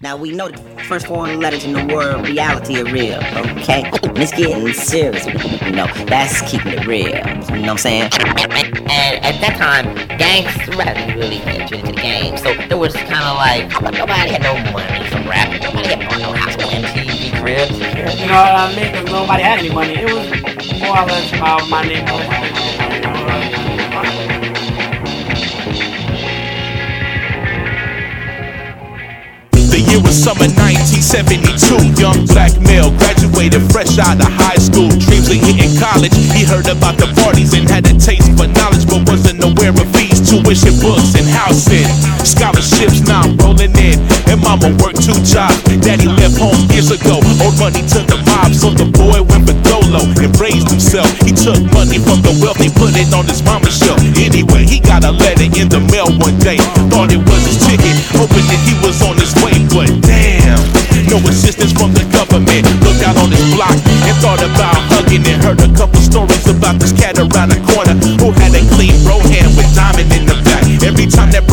Now we know the first 4 letters in the word reality are real, okay? And it's getting serious, that's keeping it real, you know what I'm saying? And at that time, gangster rap didn't really enter into the game, so there was kind of like, nobody had no money from rapping, nobody had no house, no MTV cribs. You know what I mean? Because nobody had any money. It was more or less about my neighborhood. The year was summer 1972. Young black male graduated fresh out of high school. Dreams of hitting college. He heard about the parties and had a taste for knowledge, but wasn't aware of fees, tuition, books, and housing. Scholarships now rolling in, and mama worked 2 jobs. Daddy left home years ago, owed money to the mob, so the boy went for dolo and raised himself. He took money from the wealthy, put it on his mama's shelf. Anyway, he got a letter in the mail one day. Thought it was his ticket, hoping that he was on his way. But damn, no assistance from the government. Looked out on his block and thought about hugging and heard a couple stories about this cat around the corner who had a clean bro hand with diamond in the back. Every time that